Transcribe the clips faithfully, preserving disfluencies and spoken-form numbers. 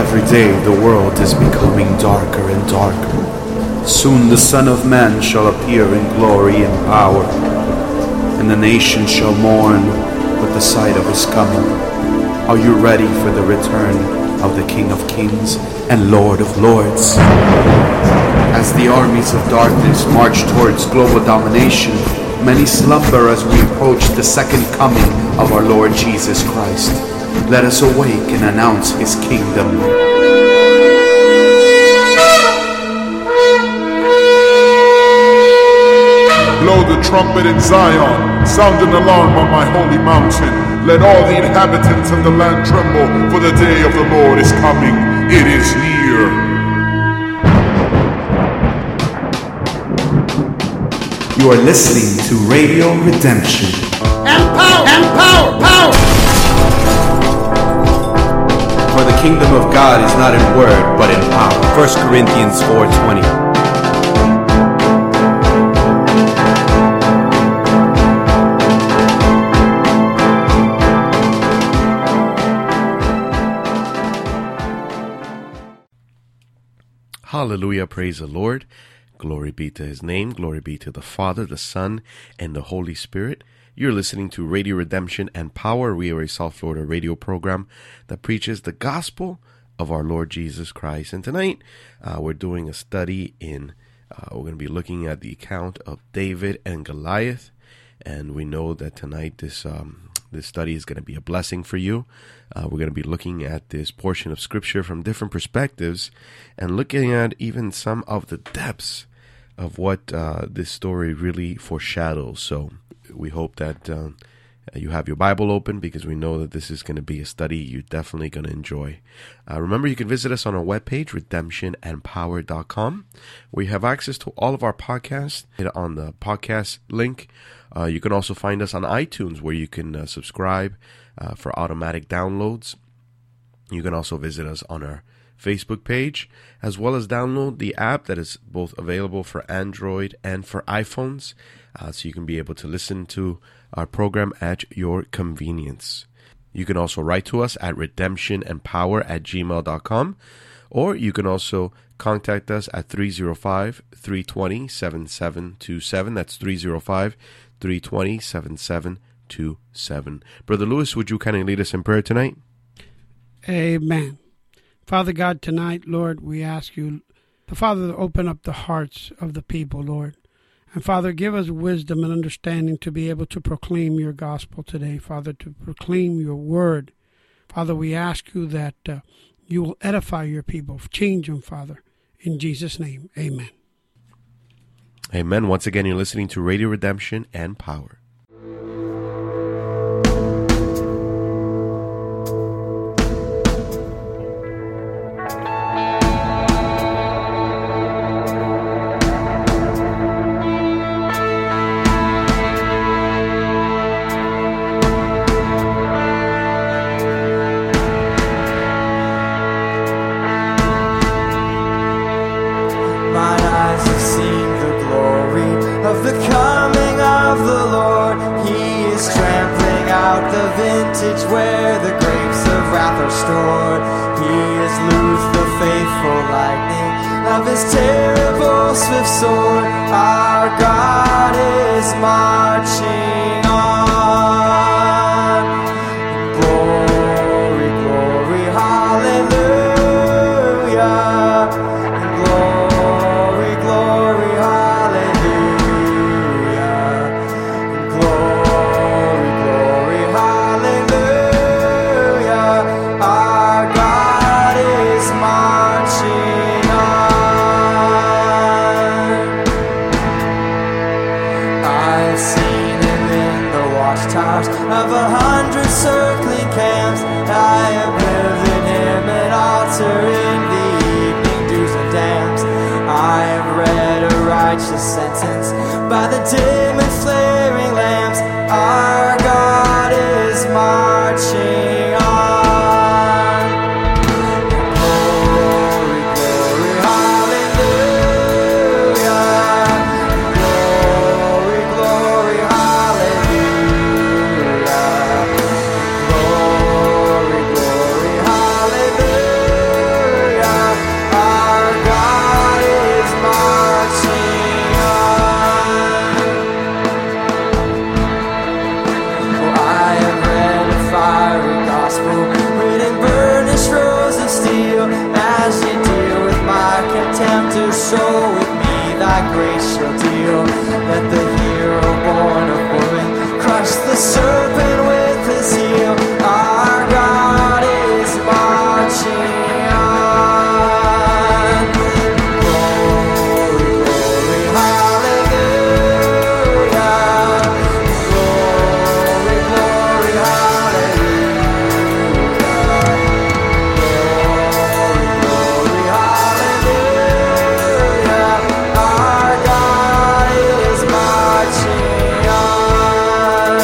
Every day the world is becoming darker and darker. Soon the Son of Man shall appear in glory and power, and the nations shall mourn with the sight of his coming. Are you ready for the return of the King of Kings and Lord of Lords? As the armies of darkness march towards global domination, many slumber as we approach the second coming of our Lord Jesus Christ. Let us awake and announce his kingdom. Blow the trumpet in Zion, sound an alarm on my holy mountain. Let all the inhabitants of the land tremble, for the day of the Lord is coming. It is near. You are listening to Radio Redemption. And power! And power! Power! For the kingdom of God is not in word, but in power. First Corinthians four twenty. Hallelujah, praise the Lord. Glory be to his name. Glory be to the Father, the Son, and the Holy Spirit. You're listening to Radio Redemption and Power. We are a South Florida radio program that preaches the gospel of our Lord Jesus Christ. And tonight, uh, we're doing a study in, uh, we're going to be looking at the account of David and Goliath. And we know that tonight this um, this study is going to be a blessing for you. Uh, we're going to be looking at this portion of Scripture from different perspectives and looking at even some of the depths of what uh, this story really foreshadows. So we hope that uh, you have your Bible open, because we know that this is going to be a study you're definitely going to enjoy. Uh, remember, you can visit us on our webpage, redemption and power dot com, where you have access to all of our podcasts. Hit on the podcast link. Uh, you can also find us on iTunes, where you can uh, subscribe uh, for automatic downloads. You can also visit us on our Facebook page, as well as download the app that is both available for Android and for iPhones, uh, so you can be able to listen to our program at your convenience. You can also write to us at redemption and power at gmail dot com, or you can also contact us at three oh five, three two zero, seven seven two seven. That's three oh five, three two zero, seven seven two seven. Brother Lewis, would you kindly lead us in prayer tonight? Amen. Father God, tonight, Lord, we ask you, the Father, to open up the hearts of the people, Lord. And Father, give us wisdom and understanding to be able to proclaim your gospel today, Father, to proclaim your word. Father, we ask you that uh, you will edify your people, change them, Father. In Jesus' name, amen. Amen. Once again, you're listening to Radio Redemption and Power. Where the grapes of wrath are stored, he has loosed the faithful lightning of his terrible swift sword. Our God is marching on. Glory, glory, hallelujah. Glory, glory, hallelujah. Glory, glory, hallelujah. gospel written burnished rows of steel. As you deal with my contemptors, so with me thy grace shall deal. Let the hero born of woman crush the serpent with his heel. Our God is marching on. Glory, glory, hallelujah. Glory, glory, hallelujah. Glory, glory, hallelujah. Our God is marching on.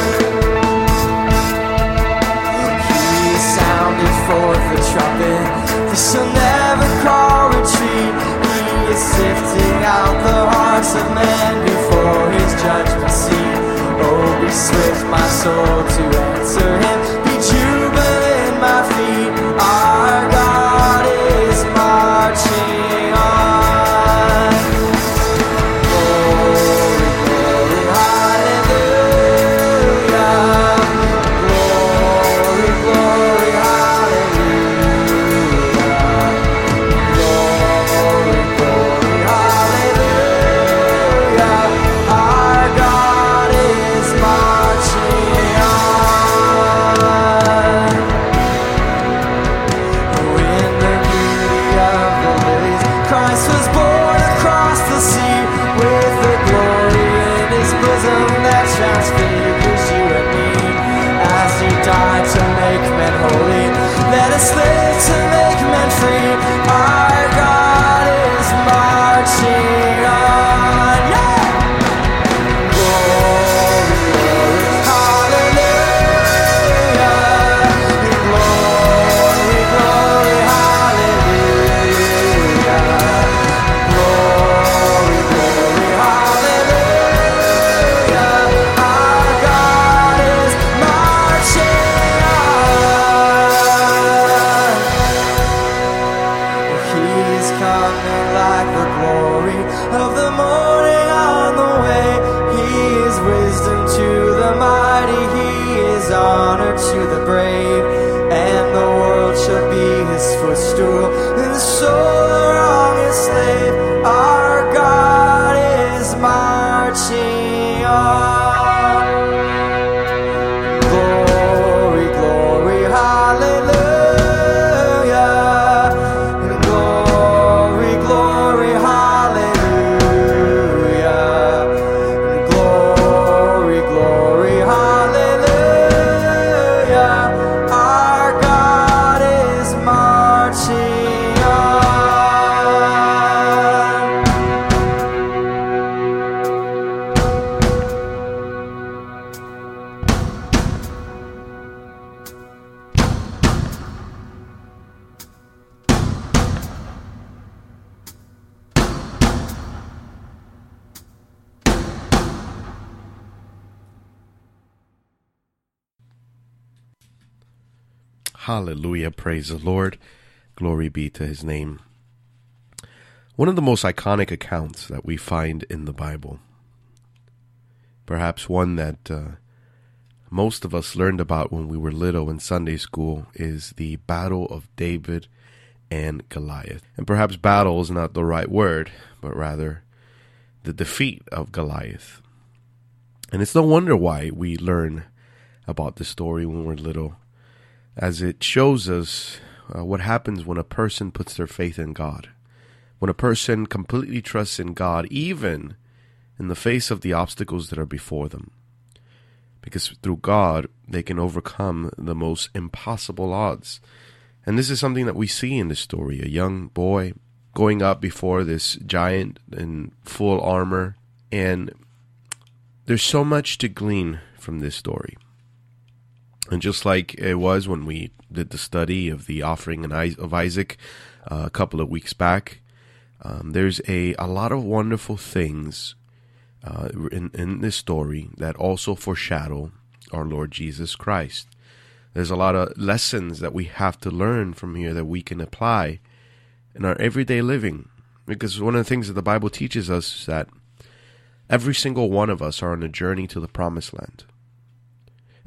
He sounded forth the trumpet, this shall never call retreat. He is sifting out the hearts of men before his judgment seat. Oh, be swift, my soul, to answer him. Be jubilant, my feet. Our God is marching on. Glory, glory, hallelujah. Glory, glory, hallelujah. Glory, glory, hallelujah. Our God is marching on. In the beauty of the lilies, Christ was born across the sea, with the glory in his bosom that transfigures you and me. As he died to make men holy, let us live to make men free. Our God is marching on. Yeah! Glory, glory, hallelujah. Glory, glory, hallelujah. Glory, glory, hallelujah. Our God is marching on. He's coming like the glory of the morning on the way. He is wisdom to the mighty. He is honor to the brave. And the world shall be his footstool, and the soul the wrongest slave. Our God is marching on. Glory, glory, hallelujah. Glory, glory, hallelujah. Glory, glory, hallelujah. Our God is marching on. Hallelujah. Praise the Lord. Glory be to his name. One of the most iconic accounts that we find in the Bible, perhaps one that uh, most of us learned about when we were little in Sunday school, is the Battle of David and Goliath. And perhaps battle is not the right word, but rather the defeat of Goliath. And it's no wonder why we learn about the story when we're little, as it shows us uh, what happens when a person puts their faith in God. When a person completely trusts in God, even in the face of the obstacles that are before them. Because through God, they can overcome the most impossible odds. And this is something that we see in this story. A young boy going up before this giant in full armor. And there's so much to glean from this story. And just like it was when we did the study of the offering of Isaac uh, a couple of weeks back, um, there's a, a lot of wonderful things uh, in, in this story that also foreshadow our Lord Jesus Christ. There's a lot of lessons that we have to learn from here that we can apply in our everyday living. Because one of the things that the Bible teaches us is that every single one of us are on a journey to the promised land.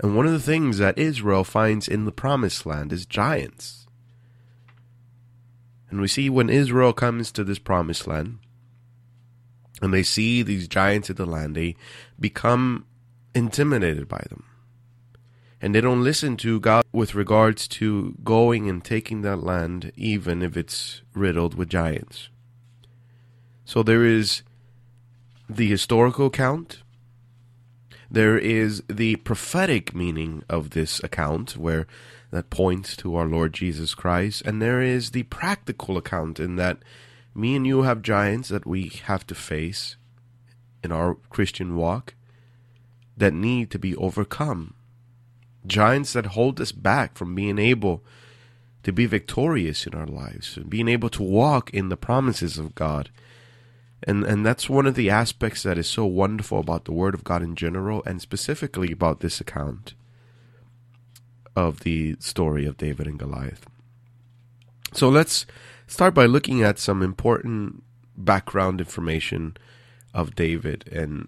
And one of the things that Israel finds in the promised land is giants. And we see when Israel comes to this promised land, and they see these giants in the land, they become intimidated by them. And they don't listen to God with regards to going and taking that land, even if it's riddled with giants. So there is the historical account. There is the prophetic meaning of this account, where that points to our Lord Jesus Christ. And there is the practical account, in that me and you have giants that we have to face in our Christian walk that need to be overcome. Giants that hold us back from being able to be victorious in our lives, and being able to walk in the promises of God. And and that's one of the aspects that is so wonderful about the Word of God in general, and specifically about this account of the story of David and Goliath. So let's start by looking at some important background information of David, and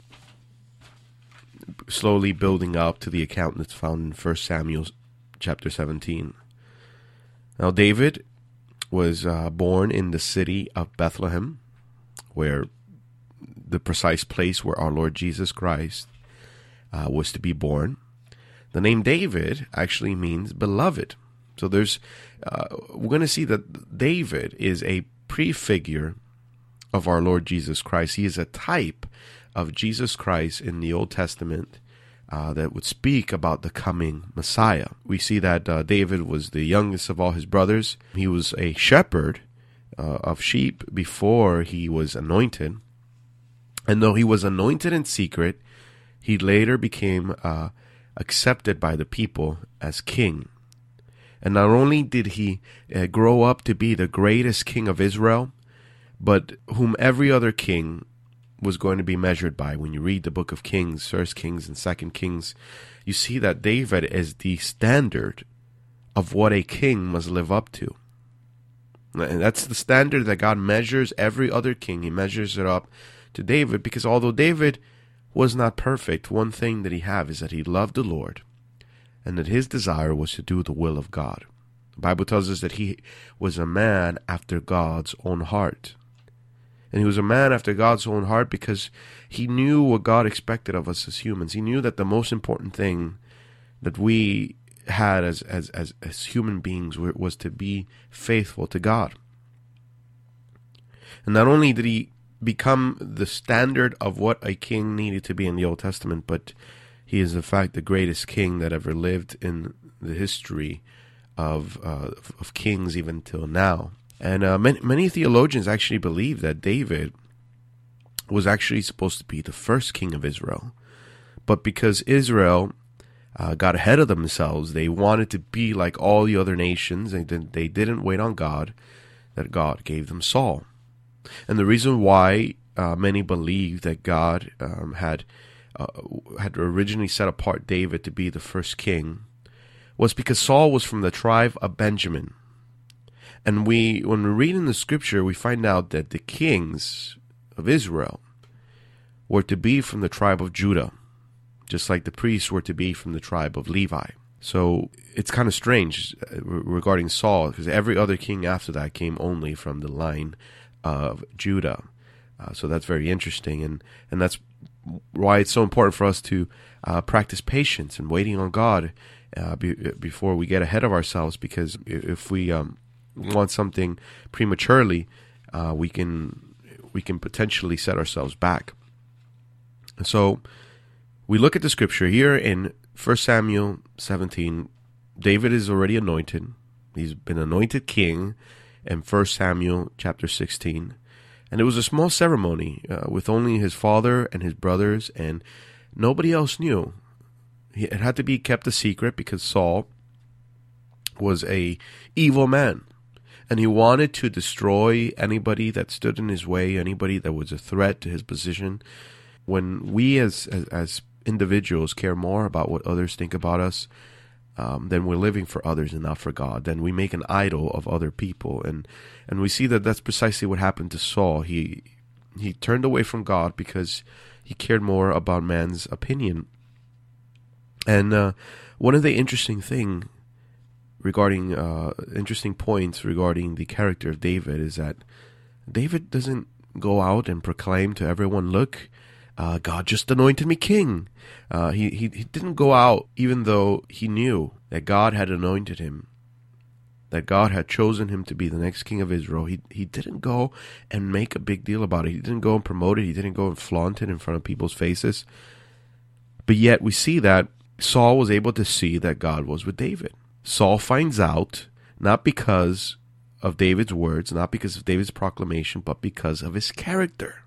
slowly building up to the account that's found in First Samuel chapter seventeen. Now, David was uh, born in the city of Bethlehem, where the precise place where our Lord Jesus Christ uh, was to be born. The name David actually means beloved. So there's, uh, we're going to see that David is a prefigure of our Lord Jesus Christ. He is a type of Jesus Christ in the Old Testament uh, that would speak about the coming Messiah. We see that uh, David was the youngest of all his brothers. He was a shepherd uh, of sheep before he was anointed. And though he was anointed in secret, he later became uh, accepted by the people as king. And not only did he uh, grow up to be the greatest king of Israel, but whom every other king was going to be measured by. When you read the book of Kings, First Kings and Second Kings, you see that David is the standard of what a king must live up to. And that's the standard that God measures every other king. He measures it up to David, because although David was not perfect, one thing that he had is that he loved the Lord, and that his desire was to do the will of God. The Bible tells us that he was a man after God's own heart. And he was a man after God's own heart because he knew what God expected of us as humans. He knew that the most important thing that we had as as as, as human beings was to be faithful to God. And not only did he become the standard of what a king needed to be in the Old Testament, but he is in fact the greatest king that ever lived in the history of uh, of kings even till now. And uh, many, many theologians actually believe that David was actually supposed to be the first king of Israel. But because Israel uh, got ahead of themselves, they wanted to be like all the other nations, and they, they didn't wait on God, that God gave them Saul. And the reason why uh, many believe that God um, had uh, had originally set apart David to be the first king was because Saul was from the tribe of Benjamin. And we, when we read in the scripture, we find out that the kings of Israel were to be from the tribe of Judah, just like the priests were to be from the tribe of Levi. So it's kind of strange regarding Saul, because every other king after that came only from the line of Judah. Uh, so that's very interesting, and, and that's why it's so important for us to uh, practice patience and waiting on God uh, be, before we get ahead of ourselves, because if we um, want something prematurely, uh, we can we can potentially set ourselves back. So we look at the scripture here in First Samuel seventeen. David is already anointed. He's been anointed king in First Samuel chapter sixteen. And it was a small ceremony uh, with only his father and his brothers, and nobody else knew. It had to be kept a secret because Saul was a evil man. And he wanted to destroy anybody that stood in his way, anybody that was a threat to his position. When we as as, as individuals care more about what others think about us, um, then we're living for others and not for God. Then we make an idol of other people. And and we see that that's precisely what happened to Saul. He he turned away from God because he cared more about man's opinion. And uh, one of the interesting thing regarding uh, interesting points regarding the character of David is that David doesn't go out and proclaim to everyone, look, uh, God just anointed me king. Uh, he, he he didn't go out even though he knew that God had anointed him, that God had chosen him to be the next king of Israel. He he didn't go and make a big deal about it. He didn't go and promote it. He didn't go and flaunt it in front of people's faces. But yet we see that Saul was able to see that God was with David. Saul finds out, not because of David's words, not because of David's proclamation, but because of his character.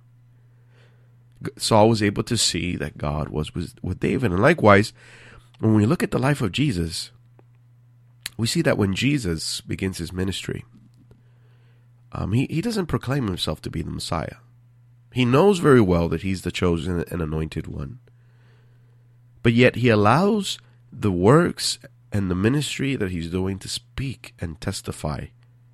Saul was able to see that God was with, with David. And likewise, when we look at the life of Jesus, we see that when Jesus begins his ministry, um, he, he doesn't proclaim himself to be the Messiah. He knows very well that he's the chosen and anointed one. But yet he allows the works and the ministry that he's doing to speak and testify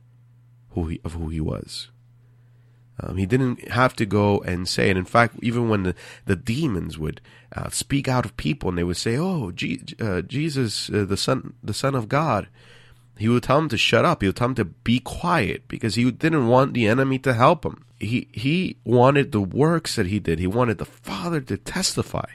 who he, of who he was. Um, he didn't have to go and say it. In fact, even when the, the demons would uh, speak out of people and they would say, "Oh, G- uh, Jesus, uh, the Son, the Son of God," he would tell them to shut up. He would tell them to be quiet because he didn't want the enemy to help him. He he wanted the works that he did. He wanted the Father to testify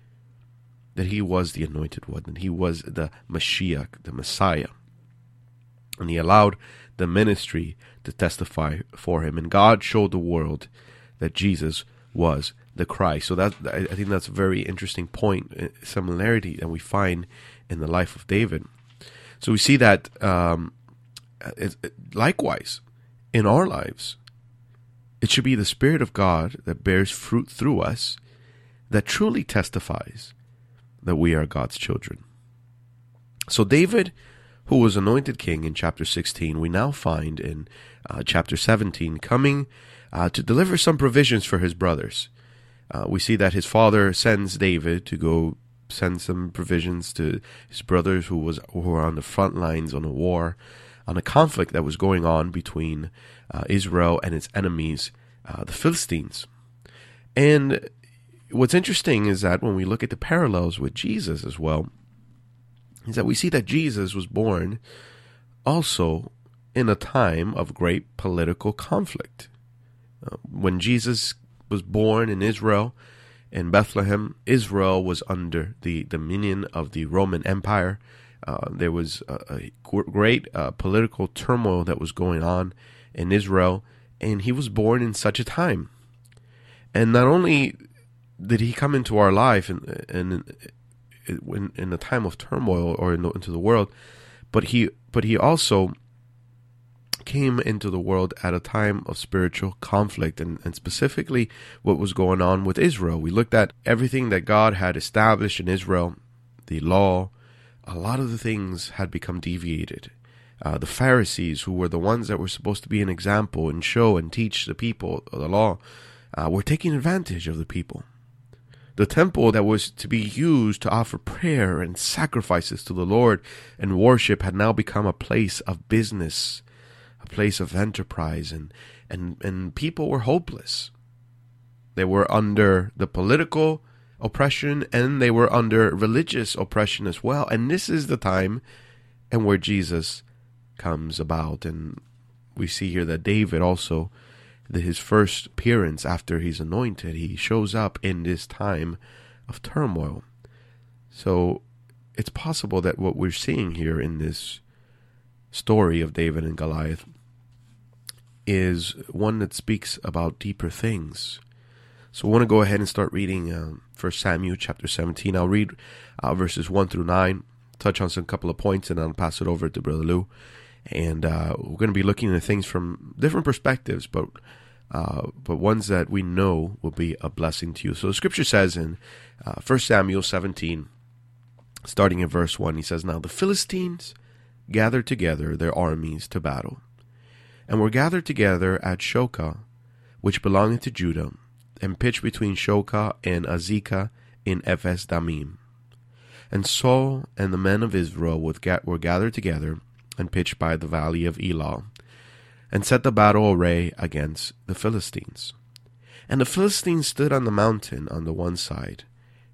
that he was the anointed one, that he was the Mashiach, the Messiah. And he allowed the ministry to testify for him. And God showed the world that Jesus was the Christ. So that I think that's a very interesting point, similarity that we find in the life of David. So we see that um, it, it, likewise, in our lives, it should be the Spirit of God that bears fruit through us that truly testifies that we are God's children. So David, who was anointed king in chapter sixteen, we now find in uh, chapter seventeen coming uh, to deliver some provisions for his brothers. Uh, we see that his father sends David to go send some provisions to his brothers who was who were on the front lines on a war, on a conflict that was going on between uh, Israel and its enemies, uh, the Philistines. And what's interesting is that when we look at the parallels with Jesus as well, is that we see that Jesus was born also in a time of great political conflict. Uh, when Jesus was born in Israel, in Bethlehem, Israel was under the dominion of the Roman Empire. Uh, there was a, a great uh, political turmoil that was going on in Israel, and he was born in such a time. And not only did he come into our life in, in, in, in a time of turmoil or in the, into the world, but he but he also came into the world at a time of spiritual conflict, and, and specifically what was going on with Israel. We looked at everything that God had established in Israel, the law. A lot of the things had become deviated. Uh, the Pharisees, who were the ones that were supposed to be an example and show and teach the people the law, uh, were taking advantage of the people. The temple that was to be used to offer prayer and sacrifices to the Lord and worship had now become a place of business, a place of enterprise, and, and, and people were hopeless. They were under the political oppression and they were under religious oppression as well. And this is the time and where Jesus comes about. And we see here that David also, that his first appearance after he's anointed, he shows up in this time of turmoil. So it's possible that what we're seeing here in this story of David and Goliath is one that speaks about deeper things. So I want to go ahead and start reading uh, First Samuel chapter seventeen. I'll read uh, verses one through nine, touch on some couple of points, and I'll pass it over to Brother Lou. And uh, we're going to be looking at things from different perspectives, but uh, but ones that we know will be a blessing to you. So the scripture says in uh, First Samuel seventeen, starting in verse one, he says, "Now the Philistines gathered together their armies to battle, and were gathered together at Shokah, which belongeth to Judah, and pitched between Shokah and Azekah in Ephes Damim. And Saul and the men of Israel were gathered together, and pitched by the valley of Elah, and set the battle array against the Philistines. And the Philistines stood on the mountain on the one side,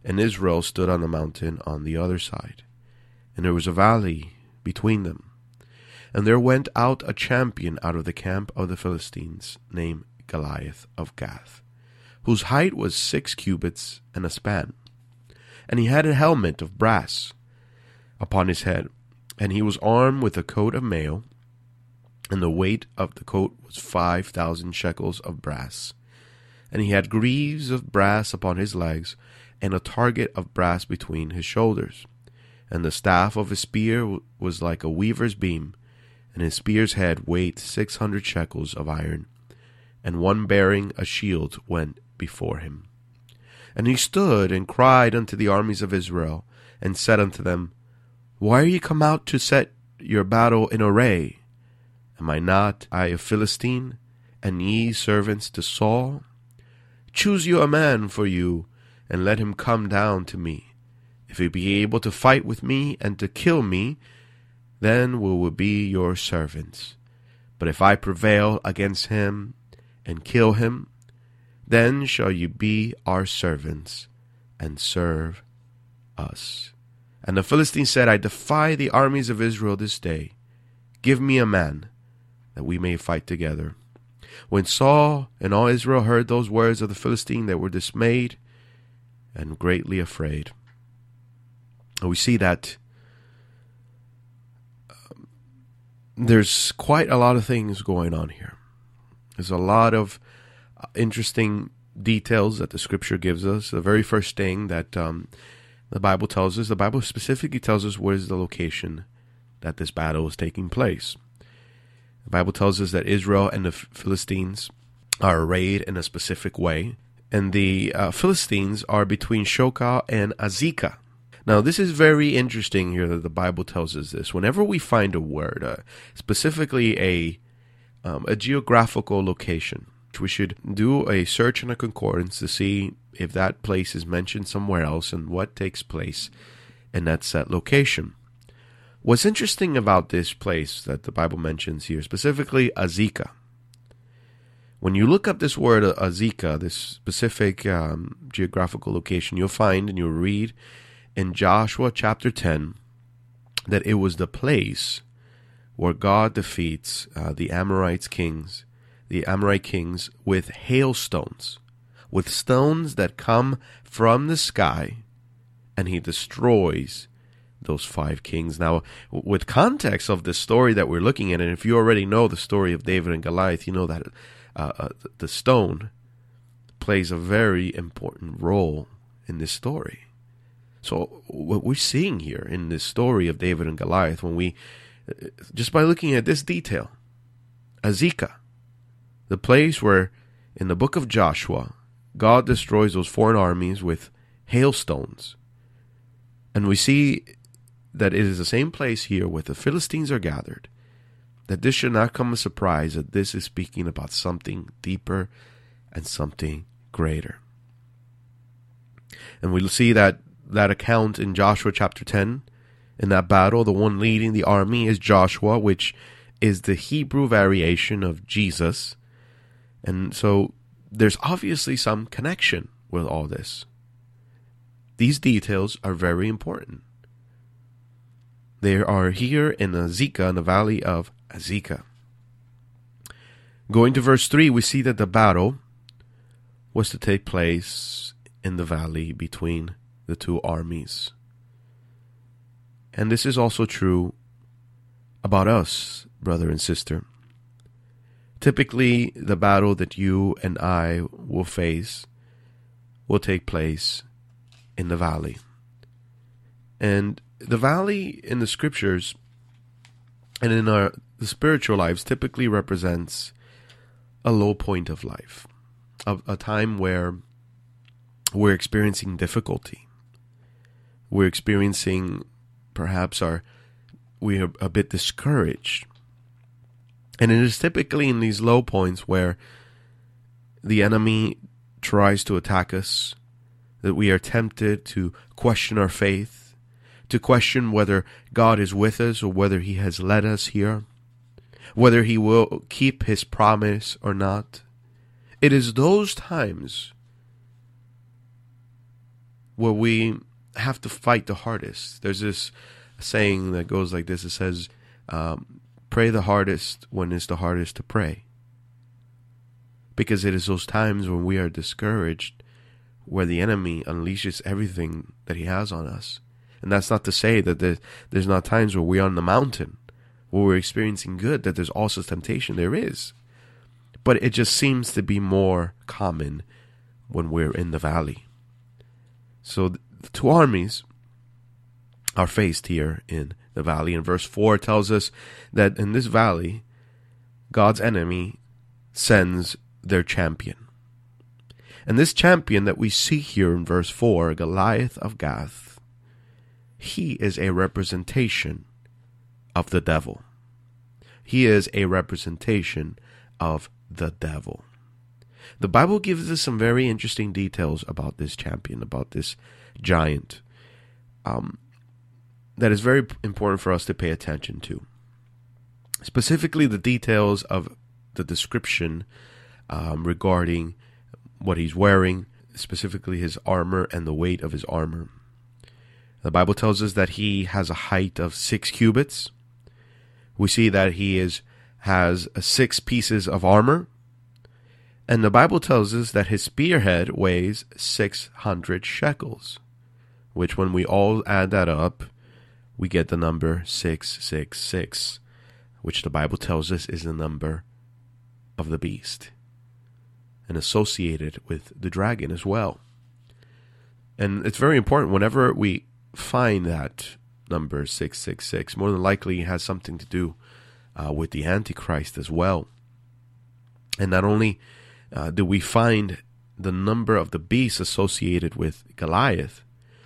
and Israel stood on the mountain on the other side. And there was a valley between them. And there went out a champion out of the camp of the Philistines, named Goliath of Gath, whose height was six cubits and a span. And he had a helmet of brass upon his head, and he was armed with a coat of mail, and the weight of the coat was five thousand shekels of brass. And he had greaves of brass upon his legs, and a target of brass between his shoulders. And the staff of his spear was like a weaver's beam, and his spear's head weighed six hundred shekels of iron. And one bearing a shield went before him. And he stood and cried unto the armies of Israel, and said unto them, Why are ye come out to set your battle in array? Am I not I a Philistine, and ye servants to Saul? Choose you a man for you, and let him come down to me. If he be able to fight with me and to kill me, then we will be your servants. But if I prevail against him and kill him, then shall you be our servants and serve us. And the Philistine said, I defy the armies of Israel this day. Give me a man, that we may fight together. When Saul and all Israel heard those words of the Philistine, they were dismayed and greatly afraid. And we see that um, there's quite a lot of things going on here. There's a lot of uh, interesting details that the Scripture gives us. The very first thing that um, the Bible tells us, the Bible specifically tells us where is the location that this battle is taking place. The Bible tells us that Israel and the Philistines are arrayed in a specific way, and the uh, Philistines are between Shoka and Azekah. Now, this is very interesting here that the Bible tells us this. Whenever we find a word, uh, specifically a um, a geographical location, we should do a search and a concordance to see if that place is mentioned somewhere else and what takes place in that set location. What's interesting about this place that the Bible mentions here, specifically Azekah, when you look up this word Azekah, this specific um, geographical location, you'll find and you'll read in Joshua chapter ten that it was the place where God defeats uh, the Amorites kings, the Amorite kings with hailstones, with stones that come from the sky, and he destroys those five kings. Now, with context of the story that we're looking at, and if you already know the story of David and Goliath, you know that uh, uh, the stone plays a very important role in this story. So what we're seeing here in this story of David and Goliath, when we, just by looking at this detail, Azekah, the place where in the book of Joshua, God destroys those foreign armies with hailstones. And we see that it is the same place here where the Philistines are gathered, that this should not come as a surprise, that this is speaking about something deeper and something greater. And we'll see that that account in Joshua chapter ten, in that battle, the one leading the army is Joshua, which is the Hebrew variation of Jesus. And so there's obviously some connection with all this. These details are very important. They are here in Azekah, in the valley of Azekah. Going to verse three, we see that the battle was to take place in the valley between the two armies. And this is also true about us, brother and sister. Typically, the battle that you and I will face will take place in the valley. And the valley in the scriptures and in our the spiritual lives typically represents a low point of life, a, a time where we're experiencing difficulty. We're experiencing, perhaps, our we're a bit discouraged. And it is typically in these low points where the enemy tries to attack us, that we are tempted to question our faith, to question whether God is with us or whether he has led us here, whether he will keep his promise or not. It is those times where we have to fight the hardest. There's this saying that goes like this. It says, um, pray the hardest when it's the hardest to pray. Because it is those times when we are discouraged where the enemy unleashes everything that he has on us. And that's not to say that there's, there's not times where we're on the mountain, where we're experiencing good, that there's also temptation. There is. But it just seems to be more common when we're in the valley. So the two armies are faced here in the valley. And verse four tells us that in this valley, God's enemy sends their champion. And this champion that we see here in verse four, Goliath of Gath, he is a representation of the devil. He is a representation of the devil. The Bible gives us some very interesting details about this champion, about this giant, um, that is very important for us to pay attention to. Specifically, the details of the description um, regarding what he's wearing, specifically his armor and the weight of his armor. The Bible tells us that he has a height of six cubits. We see that he is has six pieces of armor. And the Bible tells us that his spearhead weighs six hundred shekels, which when we all add that up, we get the number six six six, which the Bible tells us is the number of the beast, and associated with the dragon as well. And it's very important whenever we find that number six six six, more than likely it has something to do uh, with the Antichrist as well. And not only uh, do we find the number of the beast associated with Goliath,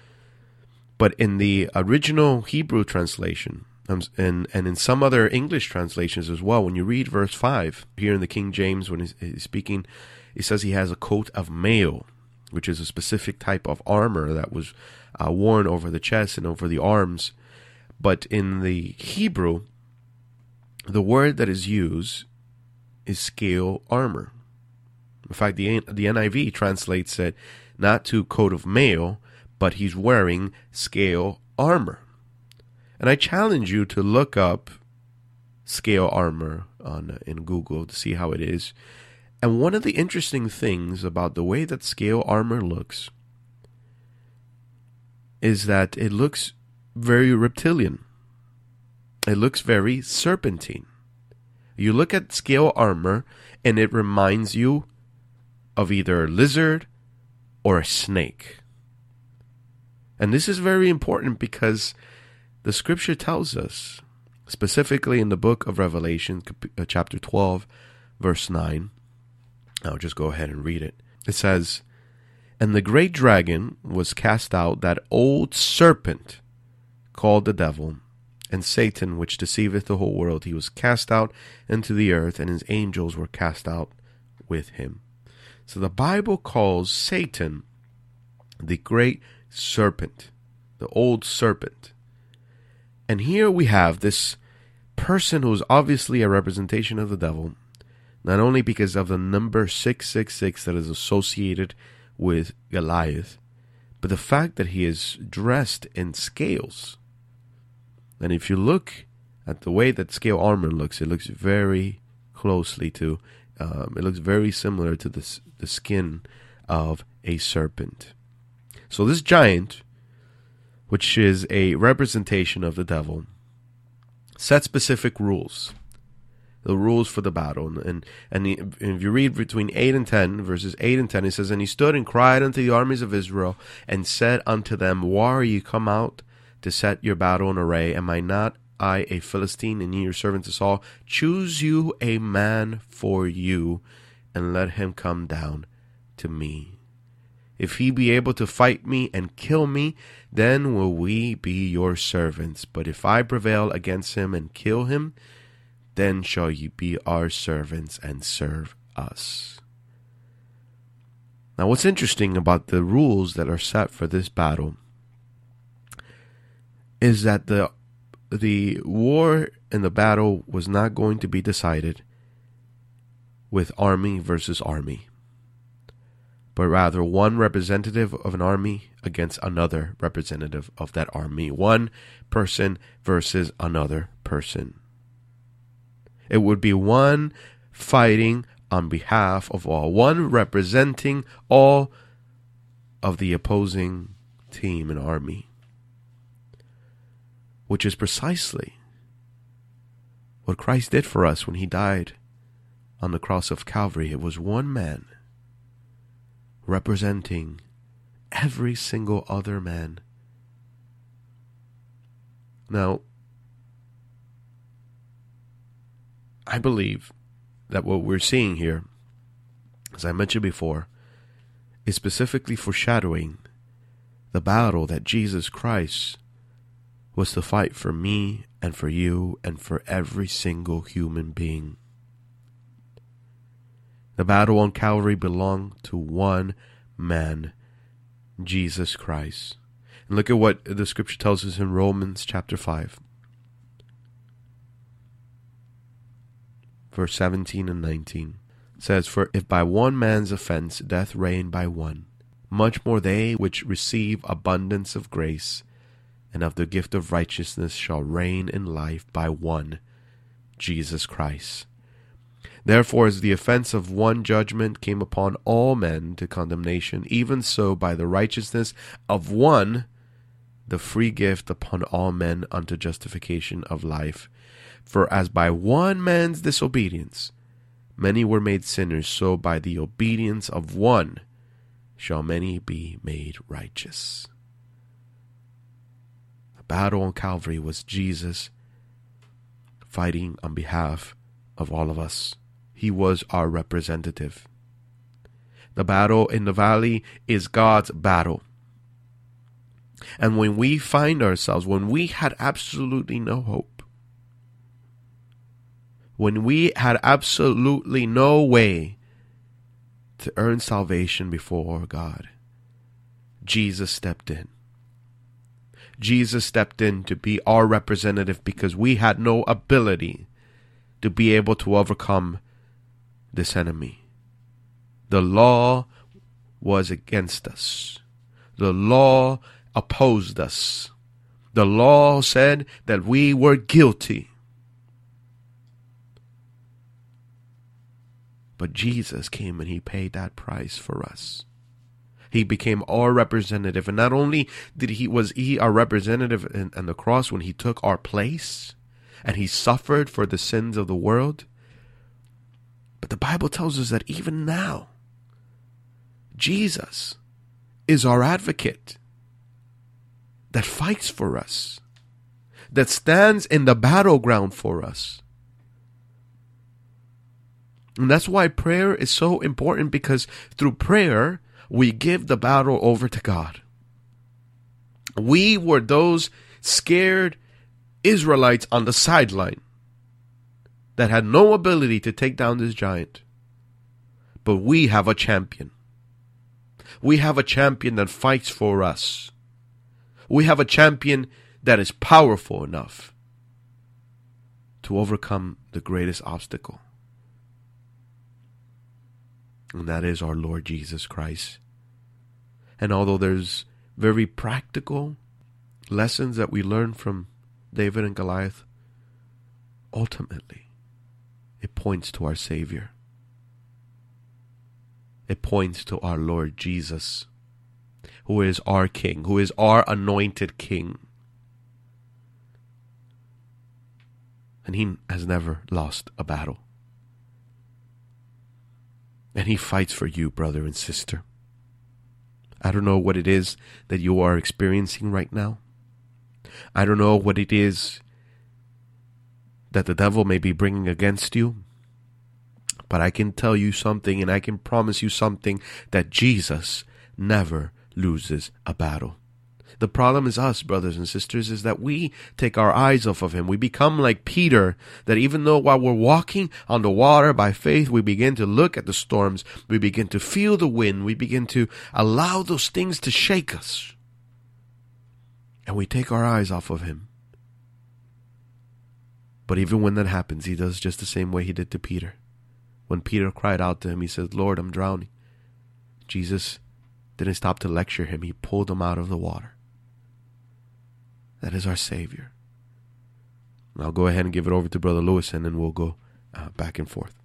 but in the original Hebrew translation, um, and, and in some other English translations as well, when you read verse five, here in the King James, when he's, he's speaking, he says he has a coat of mail, which is a specific type of armor that was uh, worn over the chest and over the arms. But in the Hebrew, the word that is used is scale armor. In fact, the, the N I V translates it not to coat of mail, but he's wearing scale armor. And I challenge you to look up scale armor on uh, in Google to see how it is. And one of the interesting things about the way that scale armor looks is that it looks very reptilian. It looks very serpentine. You look at scale armor and it reminds you of either a lizard or a snake. And this is very important because the scripture tells us, specifically in the book of Revelation, chapter twelve, verse nine, I'll just go ahead and read it. It says, "And the great dragon was cast out, that old serpent called the devil, and Satan, which deceiveth the whole world. He was cast out into the earth, and his angels were cast out with him." So the Bible calls Satan the great serpent, the old serpent. And here we have this person who is obviously a representation of the devil, not only because of the number six six six that is associated with Goliath, but the fact that he is dressed in scales. And if you look at the way that scale armor looks, it looks very closely to, um, it looks very similar to the, the skin of a serpent. So this giant, which is a representation of the devil, set specific rules. The rules for the battle. And and if you read between eight and ten, verses eight and ten, it says, "And he stood and cried unto the armies of Israel, and said unto them, Why are ye come out to set your battle in array? Am I not I a Philistine, and ye your servants of Saul? Choose you a man for you, and let him come down to me. If he be able to fight me and kill me, then will we be your servants. But if I prevail against him and kill him, then shall ye be our servants and serve us." Now, what's interesting about the rules that are set for this battle is that the the war and the battle was not going to be decided with army versus army, but rather one representative of an army against another representative of that army. One person versus another person. It would be one fighting on behalf of all, one representing all of the opposing team and army, which is precisely what Christ did for us when he died on the cross of Calvary. It was one man representing every single other man. Now, I believe that what we're seeing here, as I mentioned before, is specifically foreshadowing the battle that Jesus Christ was to fight for me and for you and for every single human being. The battle on Calvary belonged to one man, Jesus Christ. And look at what the scripture tells us in Romans chapter five. Verse seventeen and nineteen. It says, "For if by one man's offense death reigned by one, much more they which receive abundance of grace and of the gift of righteousness shall reign in life by one, Jesus Christ. Therefore, as the offense of one judgment came upon all men to condemnation, even so by the righteousness of one, the free gift upon all men unto justification of life. For as by one man's disobedience many were made sinners, so by the obedience of one shall many be made righteous." The battle on Calvary was Jesus fighting on behalf of all of us. He was our representative. The battle in the valley is God's battle. And when we find ourselves, when we had absolutely no hope, when we had absolutely no way to earn salvation before God, Jesus stepped in. Jesus stepped in to be our representative because we had no ability to be able to overcome this enemy. The law was against us. The law opposed us. The law said that we were guilty. But Jesus came and he paid that price for us. He became our representative. And not only did he was he our representative in, on the cross when he took our place and he suffered for the sins of the world, but the Bible tells us that even now, Jesus is our advocate that fights for us, that stands in the battleground for us. And that's why prayer is so important, because through prayer, we give the battle over to God. We were those scared Israelites on the sideline that had no ability to take down this giant. But we have a champion. We have a champion that fights for us. We have a champion that is powerful enough to overcome the greatest obstacle. And that is our Lord Jesus Christ. And although there's very practical lessons that we learn from David and Goliath, ultimately, it points to our Savior. It points to our Lord Jesus, who is our King, who is our anointed King. And he has never lost a battle. And he fights for you, brother and sister. I don't know what it is that you are experiencing right now. I don't know what it is that the devil may be bringing against you. But I can tell you something, and I can promise you something, that Jesus never loses a battle. The problem is us, brothers and sisters, is that we take our eyes off of him. We become like Peter, that even though while we're walking on the water by faith, we begin to look at the storms, we begin to feel the wind, we begin to allow those things to shake us. And we take our eyes off of him. But even when that happens, he does just the same way he did to Peter. When Peter cried out to him, he said, "Lord, I'm drowning." Jesus didn't stop to lecture him. He pulled him out of the water. That is our Savior. And I'll go ahead and give it over to Brother Lewis, and then we'll go uh, back and forth.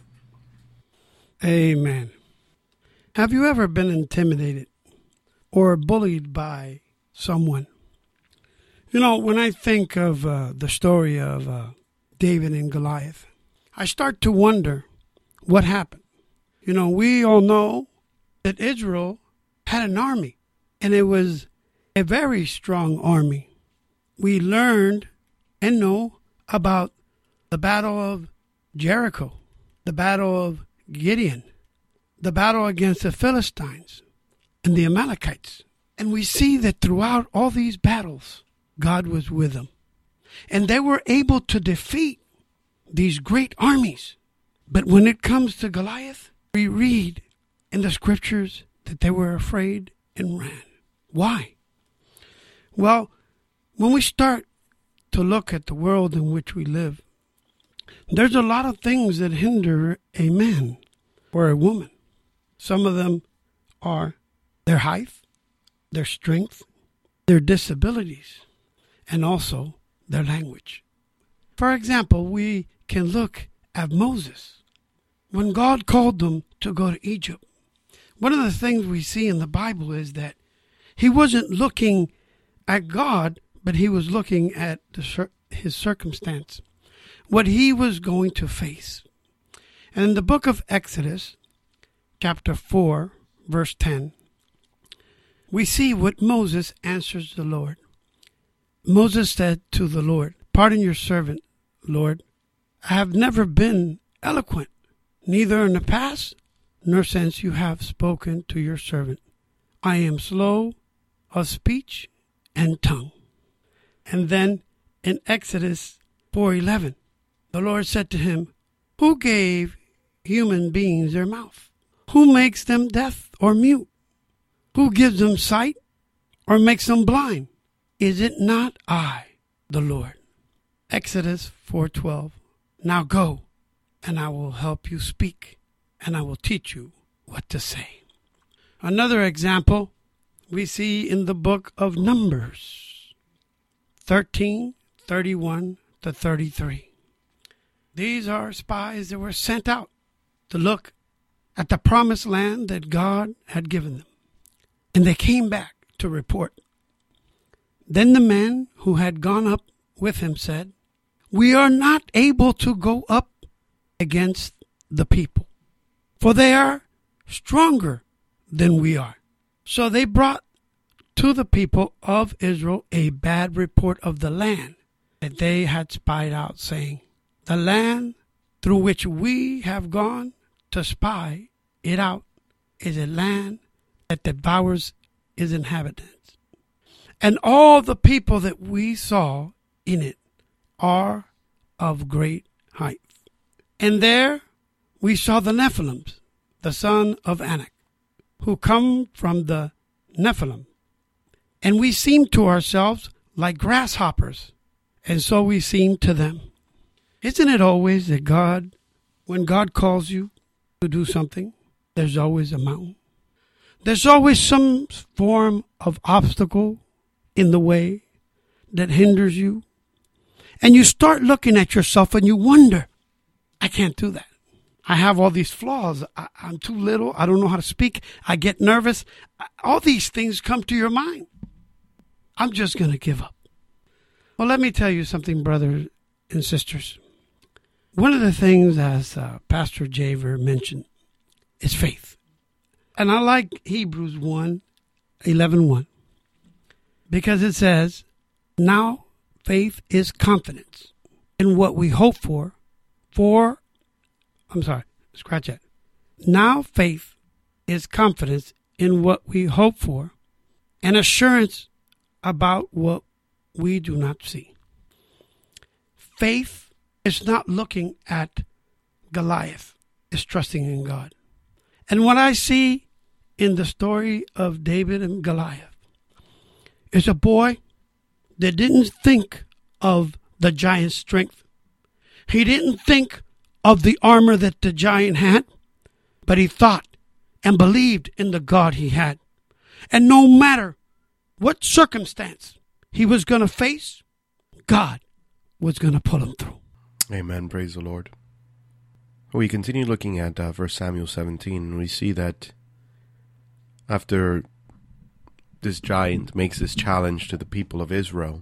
Amen. Have you ever been intimidated or bullied by someone? You know, when I think of uh, the story of uh, David and Goliath, I start to wonder what happened. You know, we all know that Israel had an army, and it was a very strong army. We learned and know about the Battle of Jericho, the Battle of Gideon, the battle against the Philistines and the Amalekites. And we see that throughout all these battles, God was with them. And they were able to defeat these great armies. But when it comes to Goliath, we read in the scriptures that they were afraid and ran. Why? Well, when we start to look at the world in which we live, there's a lot of things that hinder a man or a woman. Some of them are their height, their strength, their disabilities, and also their language. For example, we can look at Moses. When God called them to go to Egypt, one of the things we see in the Bible is that he wasn't looking at God, but he was looking at the, his circumstance, what he was going to face. And in the book of Exodus, chapter four, verse ten, we see what Moses answers the Lord. Moses said to the Lord, "Pardon your servant, Lord. I have never been eloquent, neither in the past nor since you have spoken to your servant. I am slow of speech and tongue." And then in Exodus four eleven, the Lord said to him, "Who gave human beings their mouth? Who makes them deaf or mute? Who gives them sight or makes them blind? Is it not I, the Lord?" Exodus four twelve. Now go, and I will help you speak, and I will teach you what to say. Another example we see in the book of Numbers thirteen thirty-one to thirty-three. These are spies that were sent out to look at the promised land that God had given them. And they came back to report. Then the men who had gone up with him said, "We are not able to go up against the people, for they are stronger than we are." So they brought to the people of Israel a bad report of the land that they had spied out, saying, "The land through which we have gone to spy it out is a land that devours its inhabitants. And all the people that we saw in it are of great height. And there we saw the Nephilims, the son of Anak, who come from the Nephilim. And we seemed to ourselves like grasshoppers, and so we seemed to them." Isn't it always that God, when God calls you to do something, there's always a mountain? There's always some form of obstacle in the way that hinders you. And you start looking at yourself and you wonder, I can't do that. I have all these flaws. I, I'm too little. I don't know how to speak. I get nervous. All these things come to your mind. I'm just going to give up. Well, let me tell you something, brothers and sisters. One of the things, as uh, Pastor Javer mentioned, is faith. And I like Hebrews one, eleven one, because it says, "Now faith is confidence in what we hope for, for, I'm sorry, scratch that. Now faith is confidence in what we hope for, and assurance about what we do not see." Faith is not looking at Goliath, it's trusting in God. And what I see in the story of David and Goliath is a boy that didn't think of the giant's strength. He didn't think of the armor that the giant had, but he thought and believed in the God he had. And no matter what circumstance he was going to face, God was going to pull him through. Amen. Praise the Lord. We continue looking at uh, First Samuel seventeen, and we see that after this giant makes this challenge to the people of Israel,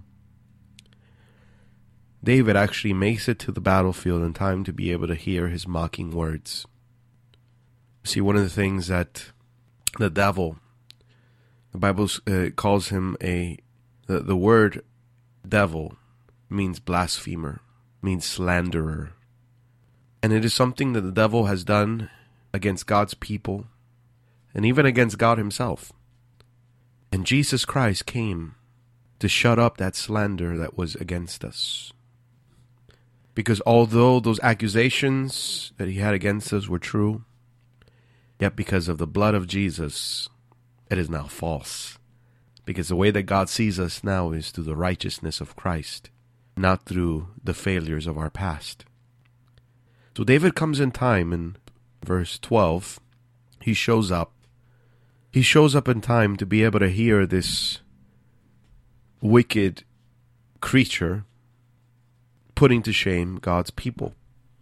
David actually makes it to the battlefield in time to be able to hear his mocking words. See, one of the things that the devil, the Bible uh, calls him a, the, the word devil means blasphemer, means slanderer. And it is something that the devil has done against God's people and even against God himself. And Jesus Christ came to shut up that slander that was against us. Because although those accusations that he had against us were true, yet because of the blood of Jesus, it is now false. Because the way that God sees us now is through the righteousness of Christ, not through the failures of our past. So David comes in time in verse twelve. He shows up. He shows up in time to be able to hear this wicked creature putting to shame God's people.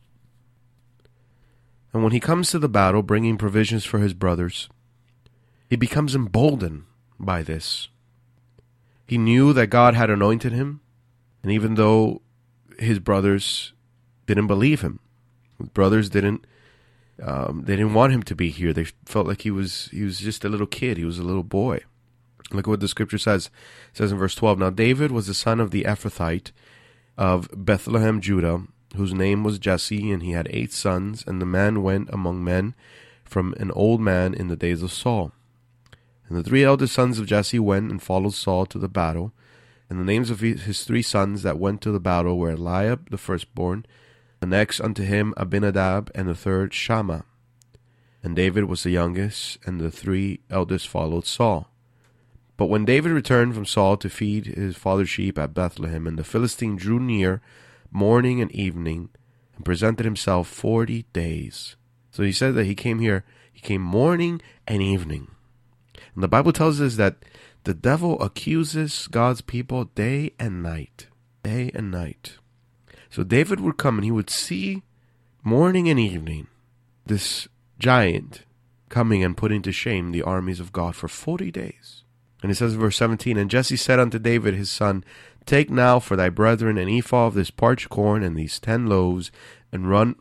And when he comes to the battle, bringing provisions for his brothers, he becomes emboldened by this. He knew that God had anointed him, and even though his brothers didn't believe him, his brothers didn't, um, they didn't want him to be here. They felt like he was he was just a little kid. He was a little boy. Look at what the scripture says. It says in verse twelve, "Now David was the son of the Ephrathite of Bethlehem, Judah, whose name was Jesse, and he had eight sons, and the man went among men from an old man in the days of Saul. And the three eldest sons of Jesse went and followed Saul to the battle, and the names of his three sons that went to the battle were Eliab the firstborn, the next unto him Abinadab, and the third Shammah. And David was the youngest, and the three eldest followed Saul. But when David returned from Saul to feed his father's sheep at Bethlehem, and the Philistine drew near morning and evening, and presented himself forty days." So he said that he came here, he came morning and evening. And the Bible tells us that the devil accuses God's people day and night. Day and night. So David would come and he would see morning and evening this giant coming and putting to shame the armies of God for forty days. And it says in verse seventeen, "And Jesse said unto David his son, Take now for thy brethren an ephah of this parched corn and these ten loaves, and run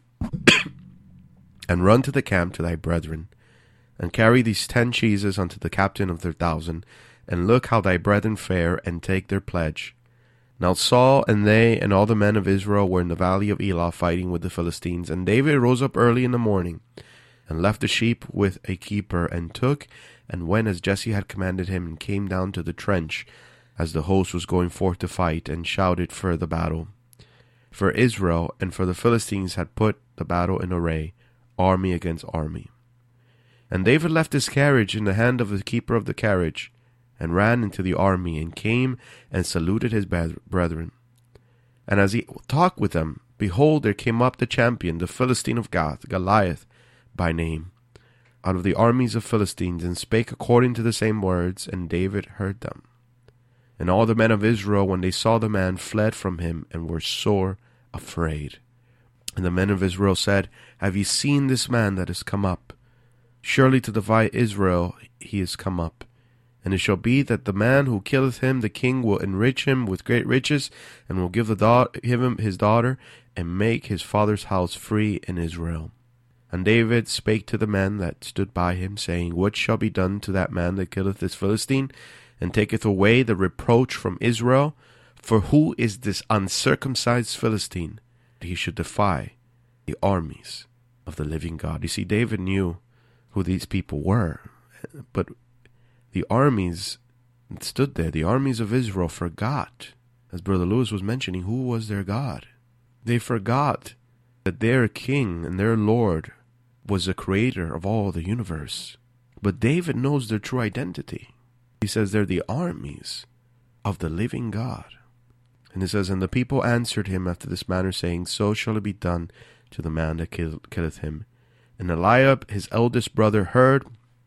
and run to the camp to thy brethren, and carry these ten cheeses unto the captain of their thousand, and look how thy brethren fare, and take their pledge. Now Saul and they and all the men of Israel were in the valley of Elah fighting with the Philistines. And David rose up early in the morning, and left the sheep with a keeper, and took and went as Jesse had commanded him, and came down to the trench as the host was going forth to fight, and shouted for the battle. For Israel and for the Philistines had put the battle in array, army against army. And David left his carriage in the hand of the keeper of the carriage, and ran into the army, and came and saluted his brethren. And as he talked with them, behold, there came up the champion, the Philistine of Gath, Goliath by name, out of the armies of Philistines, and spake according to the same words, and David heard them. And all the men of Israel, when they saw the man, fled from him, and were sore afraid. And the men of Israel said, Have ye seen this man that is come up? Surely to divide Israel he is come up. And it shall be that the man who killeth him, the king will enrich him with great riches, and will give the da- him his daughter, and make his father's house free in Israel. And David spake to the men that stood by him, saying, What shall be done to that man that killeth this Philistine, and taketh away the reproach from Israel? For who is this uncircumcised Philistine, that he should defy the armies of the living God? You see, David knew who these people were, but the armies that stood there, the armies of Israel, forgot, as Brother Lewis was mentioning, who was their God. They forgot that their king and their Lord was the creator of all the universe. But David knows their true identity. He says they're the armies of the living God. And it says, And the people answered him after this manner, saying, So shall it be done to the man that kill, killeth him. And Eliab, his eldest brother, heard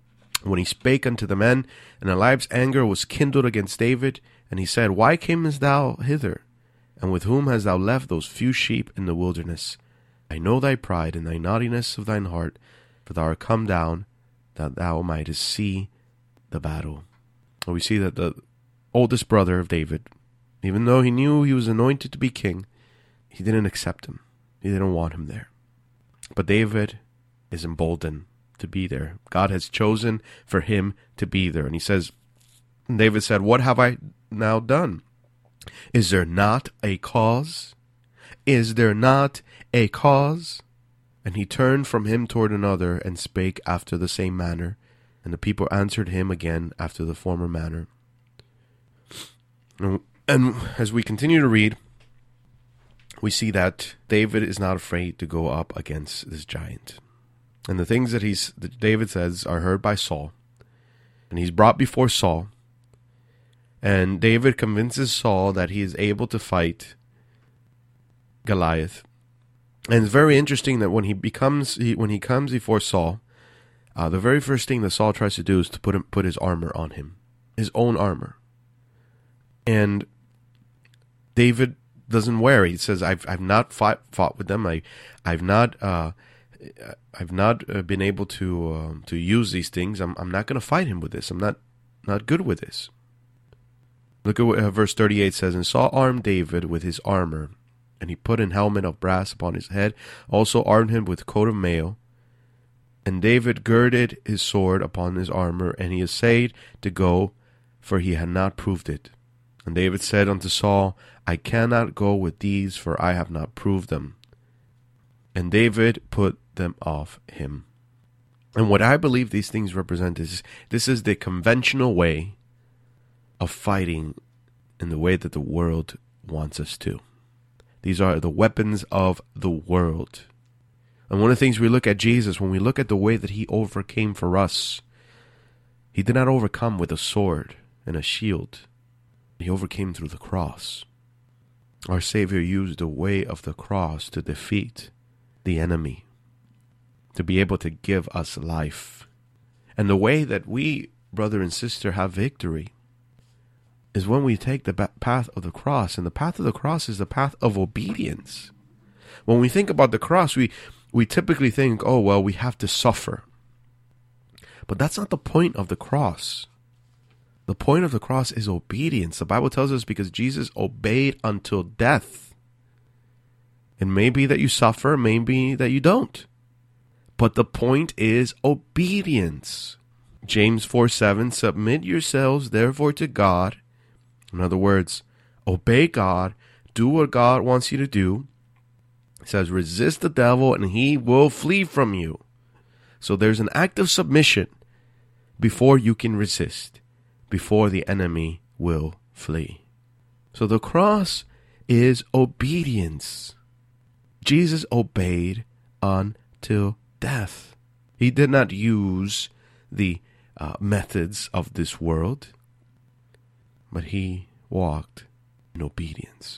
when he spake unto the men, and Eliab's anger was kindled against David, and he said, Why camest thou hither? And with whom hast thou left those few sheep in the wilderness? I know thy pride and thy naughtiness of thine heart, for thou art come down, that thou mightest see the battle. And we see that the oldest brother of David, even though he knew he was anointed to be king, he didn't accept him. He didn't want him there. But David is emboldened to be there. God has chosen for him to be there. And he says, David said, What have I now done? Is there not a cause? Is there not a cause? And he turned from him toward another, and spake after the same manner. And the people answered him again after the former manner. And, and as we continue to read, we see that David is not afraid to go up against this giant. And the things that he's that David says are heard by Saul. And he's brought before Saul. And David convinces Saul that he is able to fight Goliath. And it's very interesting that when he becomes he, when he comes before Saul, uh, the very first thing that Saul tries to do is to put him put his armor on him, his own armor. And David doesn't wear it. He says, "I've I've not fought fought with them. I I've not uh, I've not uh, been able to um, to use these things. I'm I'm not going to fight him with this. I'm not not good with this." Look at what uh, verse thirty-eight says, And Saul armed David with his armor, and he put an helmet of brass upon his head, also armed him with coat of mail. And David girded his sword upon his armor, and he essayed to go, for he had not proved it. And David said unto Saul, I cannot go with these, for I have not proved them. And David put them off him. And what I believe these things represent is, this is the conventional way of fighting in the way that the world wants us to. These are the weapons of the world. And one of the things we look at Jesus, when we look at the way that he overcame for us, he did not overcome with a sword and a shield. He overcame through the cross. Our Savior used the way of the cross to defeat the enemy, to be able to give us life. And the way that we, brother and sister, have victory is when we take the path of the cross. And the path of the cross is the path of obedience. When we think about the cross, we, we typically think, oh, well, we have to suffer. But that's not the point of the cross. The point of the cross is obedience. The Bible tells us because Jesus obeyed until death. It may be that you suffer, it may be that you don't. But the point is obedience. James four seven, Submit yourselves therefore to God. In other words, obey God, do what God wants you to do. It says, resist the devil and he will flee from you. So there's an act of submission before you can resist, before the enemy will flee. So the cross is obedience. Jesus obeyed until death. He did not use the uh, methods of this world, but he walked in obedience.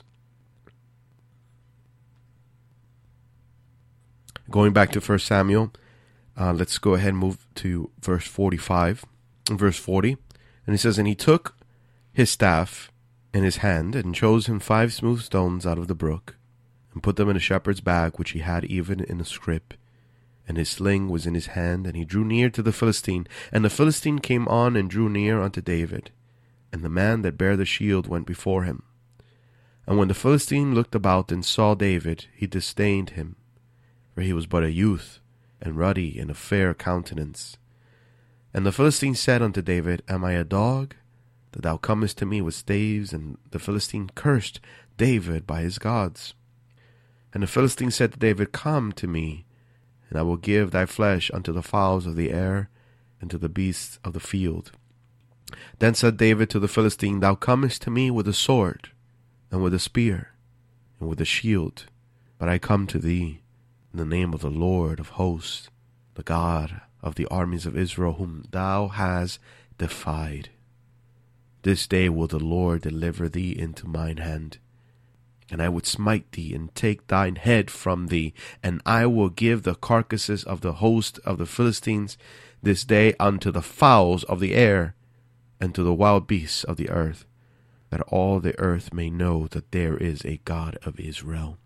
Going back to First Samuel, uh, let's go ahead and move to verse forty-five, verse forty. And he says, And he took his staff in his hand, and chose him five smooth stones out of the brook, and put them in a shepherd's bag, which he had even in a scrip. And his sling was in his hand, and he drew near to the Philistine. And the Philistine came on and drew near unto David. And the man that bare the shield went before him. And when the Philistine looked about and saw David, he disdained him, for he was but a youth, and ruddy, and of fair countenance. And the Philistine said unto David, Am I a dog, that thou comest to me with staves? And the Philistine cursed David by his gods. And the Philistine said to David, Come to me, and I will give thy flesh unto the fowls of the air, and to the beasts of the field. Then said David to the Philistine, Thou comest to me with a sword, and with a spear, and with a shield. But I come to thee in the name of the Lord of hosts, the God of the armies of Israel, whom thou hast defied. This day will the Lord deliver thee into mine hand. And I would smite thee, and take thine head from thee, and I will give the carcasses of the host of the Philistines this day unto the fowls of the air, and to the wild beasts of the earth, that all the earth may know that there is a God of Israel.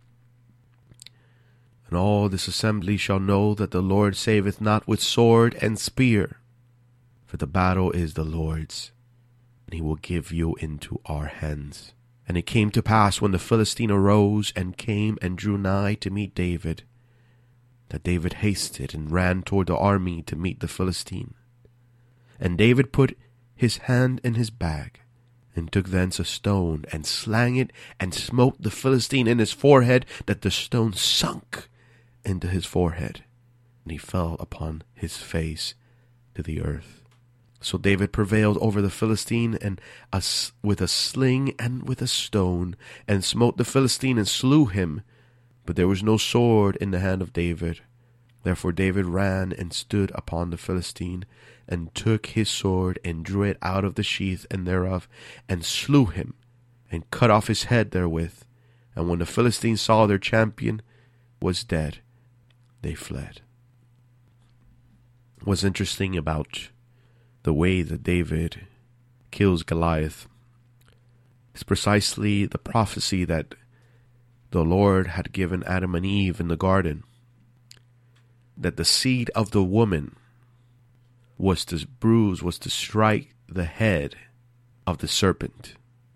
And all this assembly shall know that the Lord saveth not with sword and spear, for the battle is the Lord's, and he will give you into our hands. And it came to pass, when the Philistine arose and came and drew nigh to meet David, that David hasted and ran toward the army to meet the Philistine. And David put his hand in his bag, and took thence a stone, and slang it, and smote the Philistine in his forehead, that the stone sunk into his forehead, and he fell upon his face to the earth. So David prevailed over the Philistine, and a, with a sling and with a stone, and smote the Philistine and slew him. But there was no sword in the hand of David. Therefore David ran and stood upon the Philistine, and took his sword, and drew it out of the sheath and thereof, and slew him, and cut off his head therewith. And when the Philistines saw their champion was dead, they fled. What's interesting about the way that David kills Goliath is precisely the prophecy that the Lord had given Adam and Eve in the garden, that the seed of the woman was to bruise, was to strike the head of the serpent.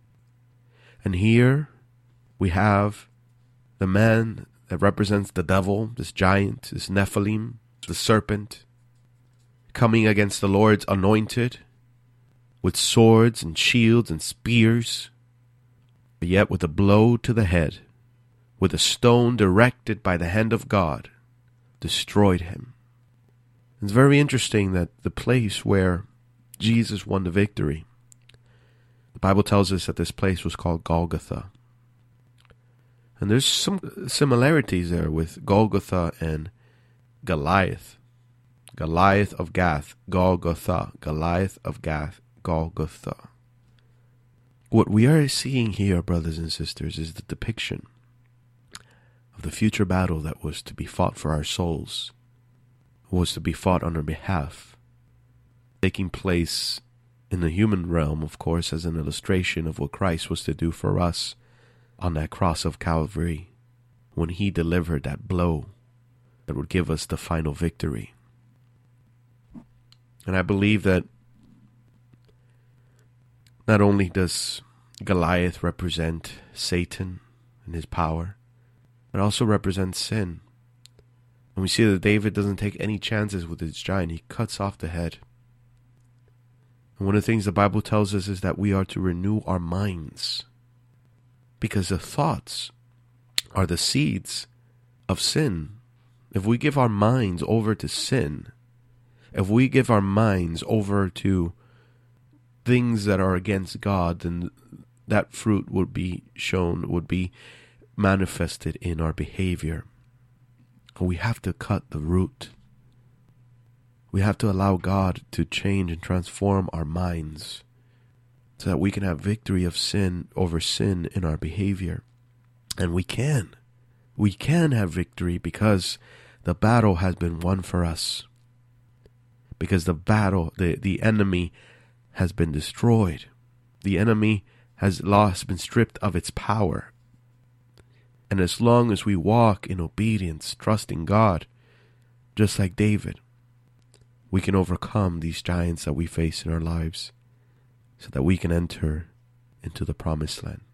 And here we have the man that represents the devil, this giant, this Nephilim, the serpent, coming against the Lord's anointed with swords and shields and spears, but yet with a blow to the head, with a stone directed by the hand of God, destroyed him. It's very interesting that the place where Jesus won the victory, the Bible tells us that this place was called Golgotha. And there's some similarities there with Golgotha and Goliath. Goliath of Gath, Golgotha, Goliath of Gath, Golgotha. What we are seeing here, brothers and sisters, is the depiction of the future battle that was to be fought for our souls, was to be fought on our behalf, taking place in the human realm, of course, as an illustration of what Christ was to do for us on that cross of Calvary, when he delivered that blow that would give us the final victory. And I believe that not only does Goliath represent Satan and his power, but also represents sin. And we see that David doesn't take any chances with his giant. He cuts off the head. And one of the things the Bible tells us is that we are to renew our minds, because the thoughts are the seeds of sin. If we give our minds over to sin, if we give our minds over to things that are against God, then that fruit would be shown, would be manifested in our behavior. We have to cut the root. We have to allow God to change and transform our minds so that we can have victory of sin over sin in our behavior. And we can. We can have victory because the battle has been won for us. Because the battle, the, the enemy has been destroyed. The enemy has lost, been stripped of its power. And as long as we walk in obedience, trusting God, just like David, we can overcome these giants that we face in our lives so that we can enter into the promised land.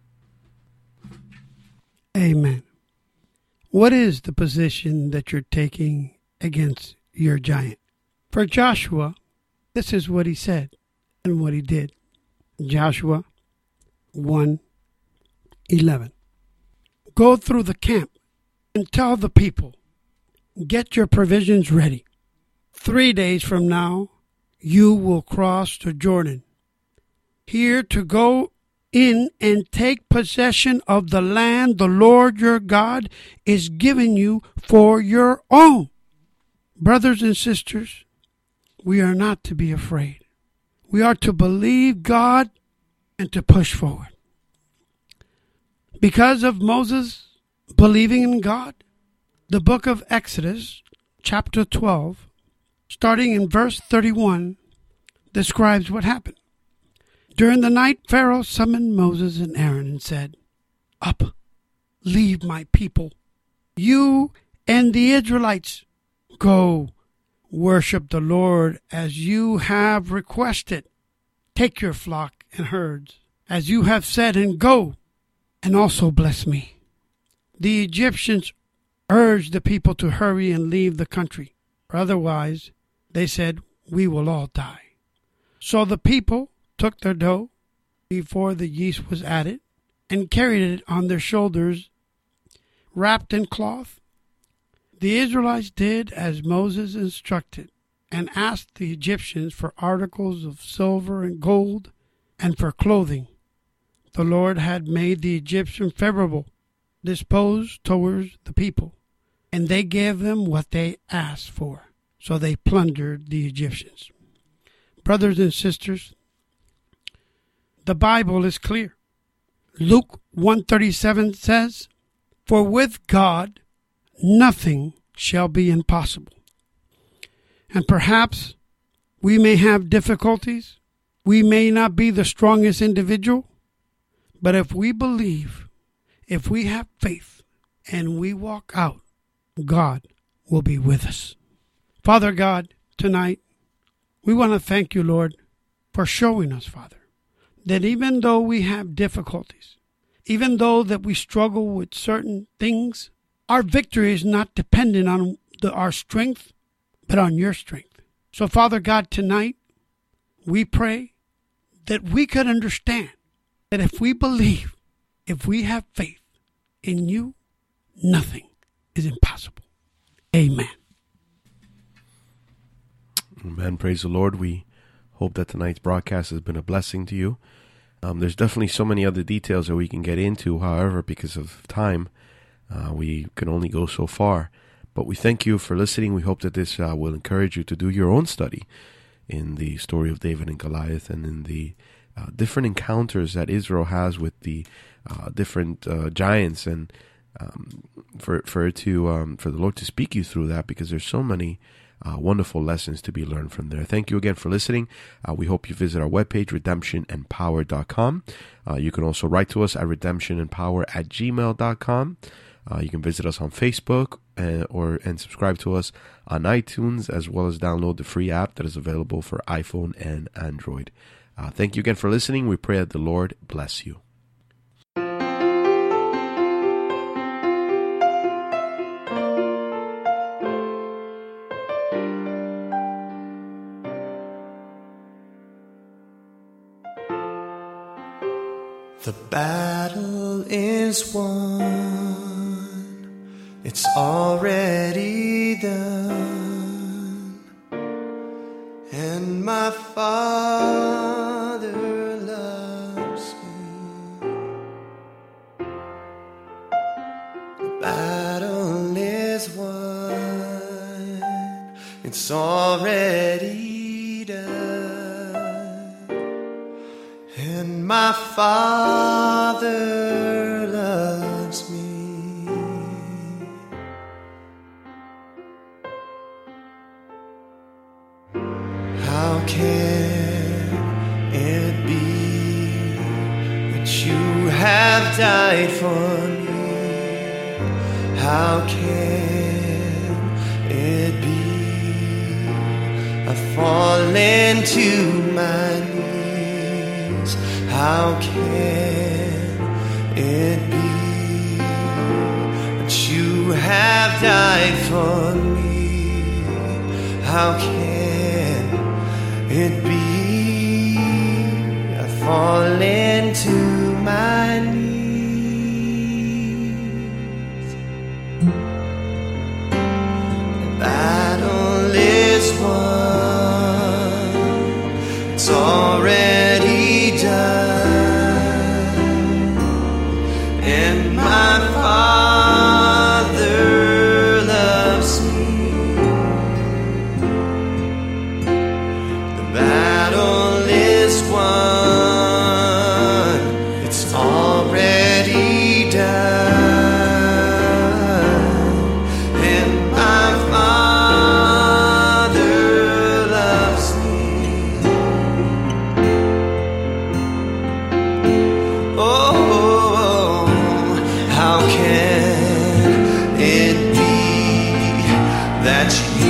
Amen. What is the position that you're taking against your giant? For Joshua, this is what he said and what he did. Joshua one eleven. Go through the camp and tell the people, get your provisions ready. Three days from now, you will cross the Jordan, here to go in and take possession of the land the Lord your God is giving you for your own. Brothers and sisters, we are not to be afraid. We are to believe God and to push forward. Because of Moses believing in God, the book of Exodus, chapter twelve, starting in verse thirty-one, describes what happened. During the night, Pharaoh summoned Moses and Aaron and said, "Up, leave my people, you and the Israelites. Go, worship the Lord as you have requested. Take your flock and herds, as you have said, and go, and also bless me." The Egyptians urged the people to hurry and leave the country, or otherwise, they said, "We will all die." So the people took their dough before the yeast was added and carried it on their shoulders, wrapped in cloth. The Israelites did as Moses instructed and asked the Egyptians for articles of silver and gold and for clothing. The Lord had made the Egyptians favorable, disposed towards the people, and they gave them what they asked for. So they plundered the Egyptians. Brothers and sisters, the Bible is clear. Luke one thirty-seven says, "For with God nothing shall be impossible." And perhaps we may have difficulties. We may not be the strongest individual. But if we believe, if we have faith, and we walk out, God will be with us. Father God, tonight, we want to thank you, Lord, for showing us, Father, that even though we have difficulties, even though that we struggle with certain things, our victory is not dependent on the, our strength, but on your strength. So, Father God, tonight, we pray that we could understand that if we believe, if we have faith in you, nothing is impossible. Amen. Amen. Praise the Lord. We hope that tonight's broadcast has been a blessing to you. Um, there's definitely so many other details that we can get into. However, because of time, uh, we can only go so far. But we thank you for listening. We hope that this uh, will encourage you to do your own study in the story of David and Goliath and in the uh, different encounters that Israel has with the uh, different uh, giants, and um, for for it to um, for the Lord to speak you through that, because there's so many Uh, wonderful lessons to be learned from there. Thank you again for listening. Uh, we hope you visit our webpage, redemption and power dot com. Uh, you can also write to us at redemption and power at gmail dot com. Uh, you can visit us on Facebook and, or and subscribe to us on iTunes, as well as download the free app that is available for iPhone and Android. Uh, thank you again for listening. We pray that the Lord bless you. The battle is won, it's already done, and my Father loves me. The battle is won, it's already done, and my Father loves me. How can it be that you have died for me? How can it be I've fallen to my knees? How can it be that you have died for me? How can it be I've fallen to my knees? The battle is won, it's already done, and my Father loves me. The battle is won, that you